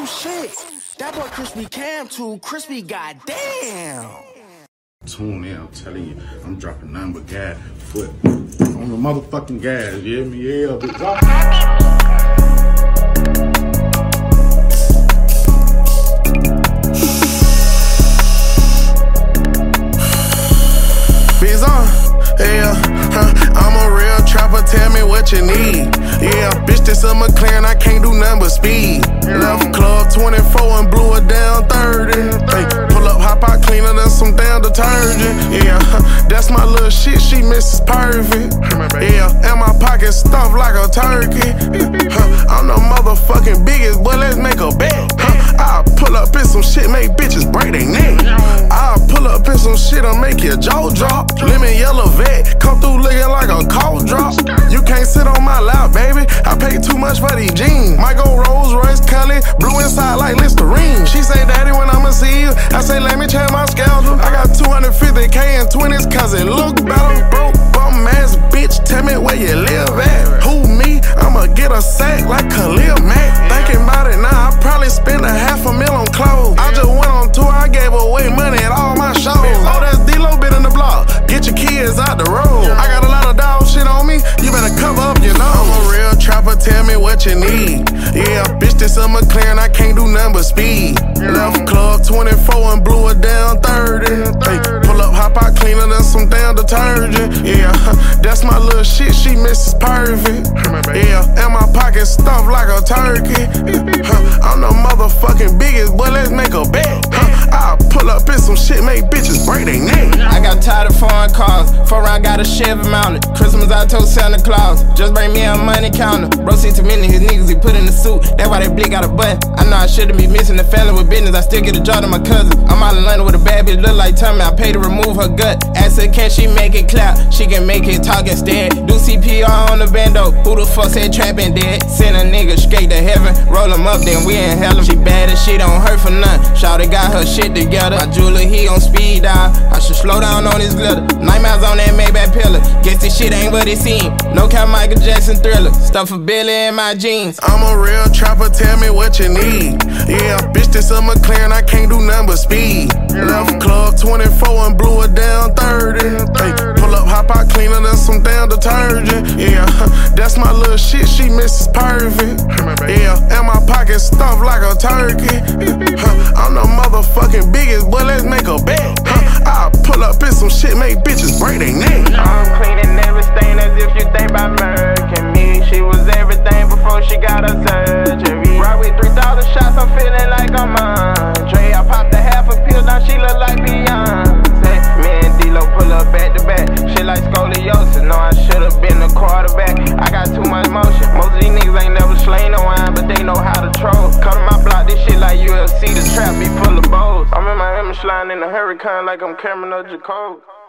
Oh shit, that boy Crispy Cam too crispy, goddamn. Tune in, I'm telling you, I'm dropping nothing but gas, foot on the motherfucking gas, you hear me? Yeah, bitch. I'm a real trapper, tell me what you need. Yeah, bitch, this a McLaren, I can't do nothing but speed. Left club 24 and blew it down 30. Hey, pull up, hop out cleaner than some damn detergent. Yeah, that's my little shit, she misses perfect. Yeah, and my pocket stuffed like a turkey. I'm the motherfucking biggest, but let's make a bet. I'll pull up in some shit, make bitches break their neck. I'll pull up in some shit, I'll make your jaw drop. Lemon yellow vet, come through looking like a cold drop. You can't sit on my lap, baby, I pay too much for these jeans. Might go Rolls Royce Kelly, blue inside like Listerine. She say, daddy, when I'ma see you, I say, let me check my schedule. I got 250K in 20s, cause it look better. Broke bum ass bitch, tell me where you live at. Who me? I'ma get a sack like Khalil Mack. Thinking about it now, I probably spend $500,000 on clothes. I just went on tour, I gave away money at all my shows. Oh, that's D-Lo bit in the block, get your kids out the road. I got a lot of dog shit on me, you better cover up your nose. I'm a real trapper, tell me what you need. Yeah, bitch, this a McLaren, I can't do nothing but speed. Left club 24 and blew it down 30. Hey, pull up, hop out cleaner than some damn detergent. Yeah, that's my little shit, she misses perfect. Yeah, and my pocket stuffed like a turkey. I'm the motherfucking biggest, but let's make a bet. I'll pull up in some shit, make bitches break their neck. I got tired of foreign cars, 4 round got a Chevy mounted. Christmas I told Santa Claus, just bring me a money counter. Bro see too many of his niggas, he put in the suit, that's why that blick got a butt. I know I shouldn't be missing the family with business, I still get a job to my cousin. I'm out in London with a bad bitch, look like Tommy, I pay to remove her gut. Ask her, can she make it clap? She can make it talk instead. Do CPR on the bando, who the fuck said trapping dead? Send a nigga straight to heaven, roll him up, then we inhale him. She bad as shit, don't hurt for none. Shawty got her shit together. My jeweler, he on speed dial. I should slow down on his glitter. Nightmares on that Maybach pillar. Guess this shit ain't what it seemed. No count Michael Jackson Thriller. Stuff for Billy in my jeans. I'm a real trapper, tell me what you need. Yeah, bitch, this a McLaren, I can't do nothing but speed. Left club 24 and blew it down 30. Hey, pull up, hop out cleaner than some damn detergent. Yeah, that's my little shit, she misses perfect. Yeah, and my pocket stuffed like a turkey. I'm the motherfucking biggest, but let's make a bet. I'll pull up in some shit, make bitches break their neck. I'm cleaning everything as if you think about murking me. She was everything before she got her surgery. Right with 3,000 shots, I'm feeling like I'm Andre. I popped a half a pill, now she look like Beyonce. Me and D-Lo pull up back to back, shit like scoliosis. No, I should've been the quarterback. I got too much motion. Most of these niggas ain't never slain no wine, but they know how to troll. Cut on my block, this shit like UFC, the trap be full of bows. I'm in my image line in a hurricane like I'm Cameron or Jacob.